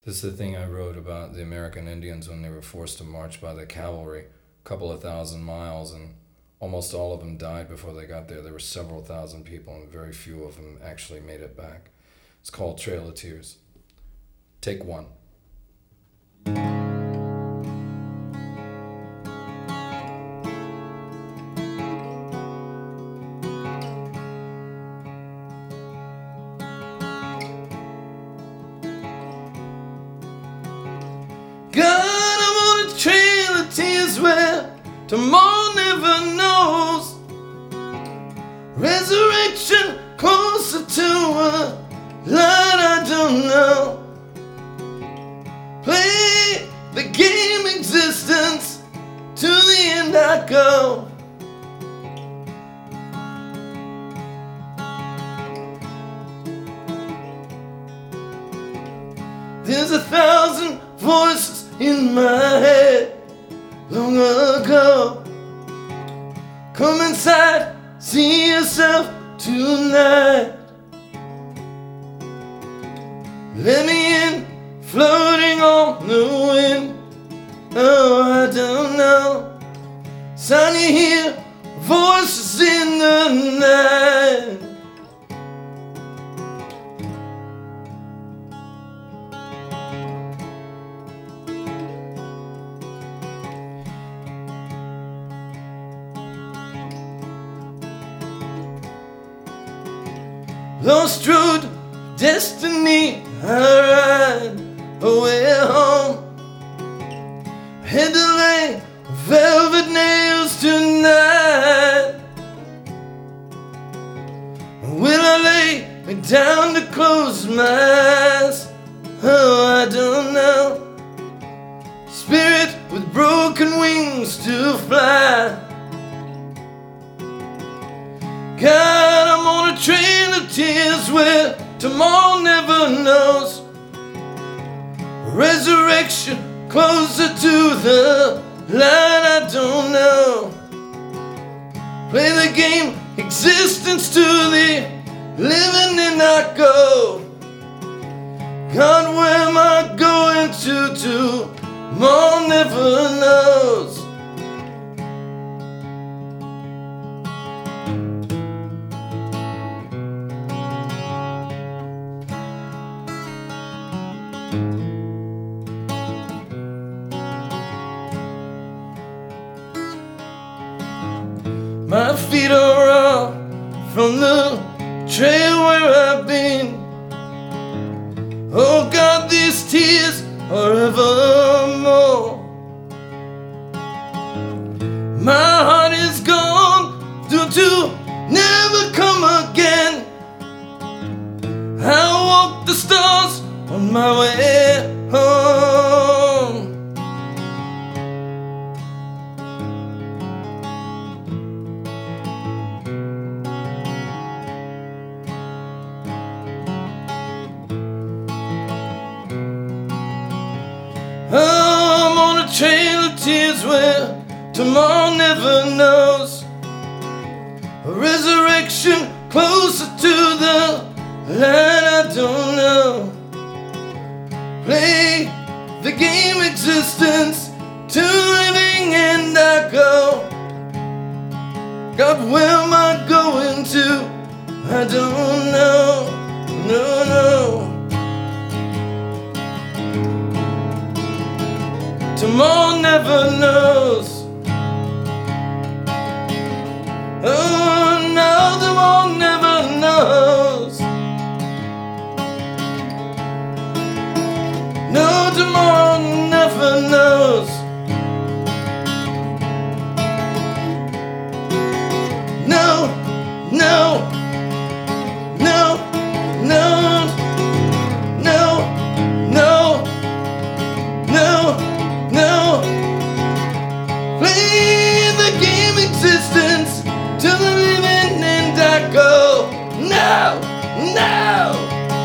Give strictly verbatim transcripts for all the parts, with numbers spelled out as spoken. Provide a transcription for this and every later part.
This is the thing I wrote about the American Indians when they were forced to march by the cavalry a couple of thousand miles, and almost all of them died before they got there. There were several thousand people, and very few of them actually made it back. It's called Trail of Tears. Take one. God, I'm on a trail of tears where tomorrow never knows. Resurrection closer to a light I don't know. Play the game existence, to the end I go. There's a thousand voices in my head long ago. Come inside, see yourself tonight. Let me in, floating on the wind. Oh, I don't know. Sound you hear, voices in the night. Lost road, destiny, I ride away home. Head to lay velvet nails tonight. Will I lay me down to close my eyes? Oh, I don't know. Spirit with broken wings to fly. God, I'm on a trail of tears where tomorrow never knows. Resurrection closer to the light I don't know. Play the game existence to the living and I go. God, where am I going to? Tomorrow never knows. My feet are raw from the trail where I've been. Oh God, these tears are evermore. My heart is gone, due to never come again. I walk the stars on my way home. I'm on a trail of tears where tomorrow never knows. A resurrection closer to the light I don't know. Play the game existence, to living and I go. God, where am I going to? I don't know, no, no. Tomorrow never knows. Oh no, tomorrow never knows. No, tomorrow never knows. No, no, no, no, no, no, no. No, play the game existence, to the living and I go. No, no,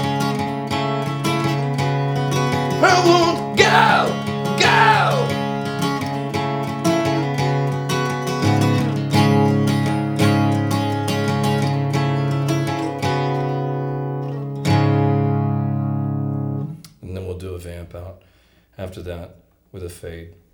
I won't go, go. And then we'll do a van. camp out after that with a fade.